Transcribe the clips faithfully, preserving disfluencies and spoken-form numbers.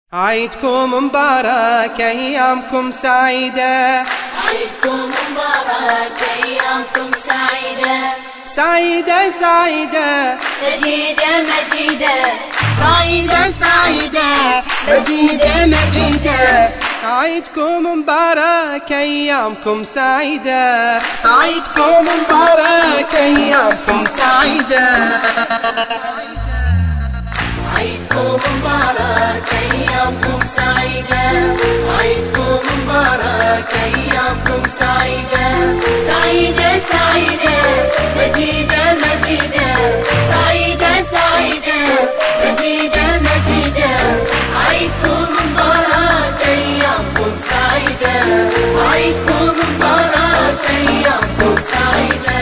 عيدكم مبارك أيامكم سعيدة، عيدكم مبارك أيامكم سعيدة، سعيدة سعيدة مجيدة مجيدة، سعيدة سعيدة مجيدة مجيدة. عيدكم مبارك أيامكم سعيدة، عيدكم مبارك أيامكم سعيدة. عيدكم مبارك أيامكم سعيدة، عيدكم مبارك أيامكم سعيدة، سعيدة سعيدة مجيدة مجيدة، سعيدة سعيدة مجيدة مجيدة. عيدكم مبارك أيامكم سعيدة، عيدكم مبارك أيامكم سعيدة.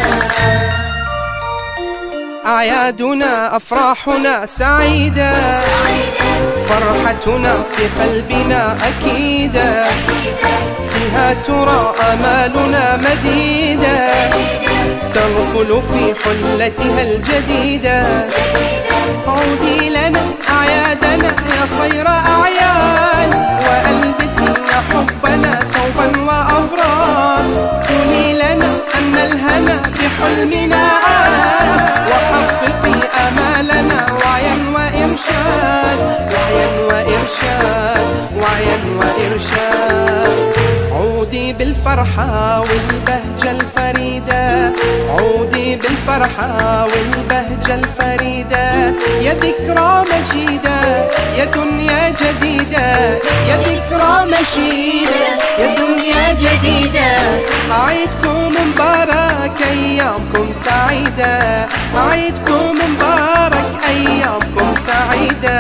أعيادنا أفراحنا سعيدة، فرحتنا في قلبنا أكيدة، فيها ترى آمالنا مديدة، تغفل في حلتها الجديدة. عودي لنا أعيادنا يا خير أعياد، وألبسي يا حبنا ثوبا وأبرار. قولي لنا أن الهنا بحلمنا عاد، وحققي آمالنا وعيا وإرشاد، وعيا وإرشاد، وعيا وإرشاد. عودي بالفرحة والبهجة الفريدة، عودي بالفرحة والبهجة الفريدة. يا ذكرى مجيدة يا دنيا جديدة، يا ذكرى مجيدة يا دنيا جديدة. عيدكم مبارك أيامكم سعيدة، عيدكم مبارك أيامكم سعيدة.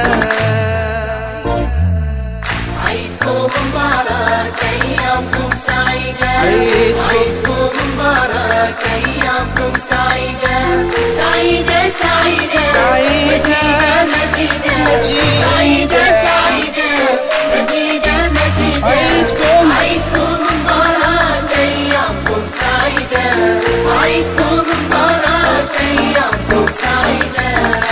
عيدكم مبارك أيامكم سعيدة، عيدكم مبارك أيامكم سعيدة، سعيدة سعيدة سعيدة مجيدة مجيدة، مجيدة سعيدة سعيدة مجيدة مجيدة. عيدكم عيدكم مبارك أيامكم سعيدة، عيدكم مبارك أيامكم سعيدة.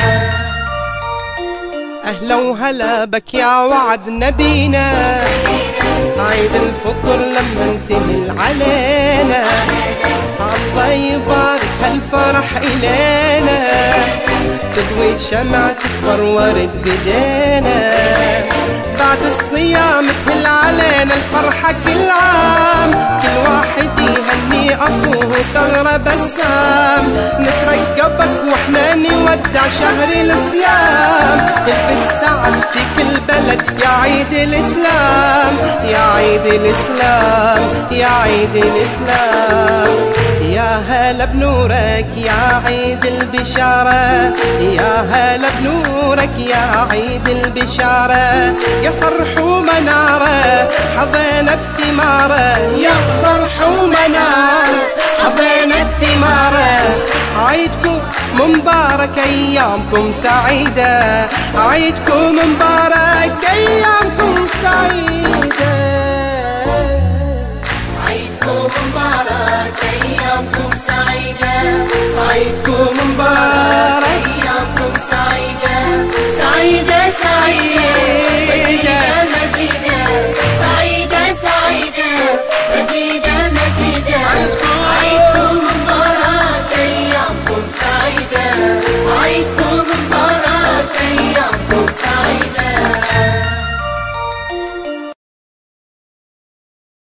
أهلا وهلا بك يا وعد نبينا، عيد الفطر لما انتهل علينا. الله يبارك هالفرح إلينا، تضوي شمعة تكبر ورد بدينا. بعد الصيام تهل علينا الفرحة كل عام، كل واحد يهني أخوه ثغرة بسام. نترقبك واحنا نودع شهر الصيام، البس سعد في كل بلد يا عيد الإسلام، يا عيد الإسلام، يا عيد الإسلام. يا هلا بنورك يا عيد البشارة، يا هلا بنورك يا عيد البشارة. يا صرح ومنارة حظينا بثمارة، يا صرح ومنارة حظينا بثمارة. عيدكم مبارك أيامكم سعيدة، عيدكم مبارك أيامكم سعيدة. عيدكم مبارك أيامكم سعيدة، عيدكم مبارك أيامكم سعيدة، سعيدة سعيدة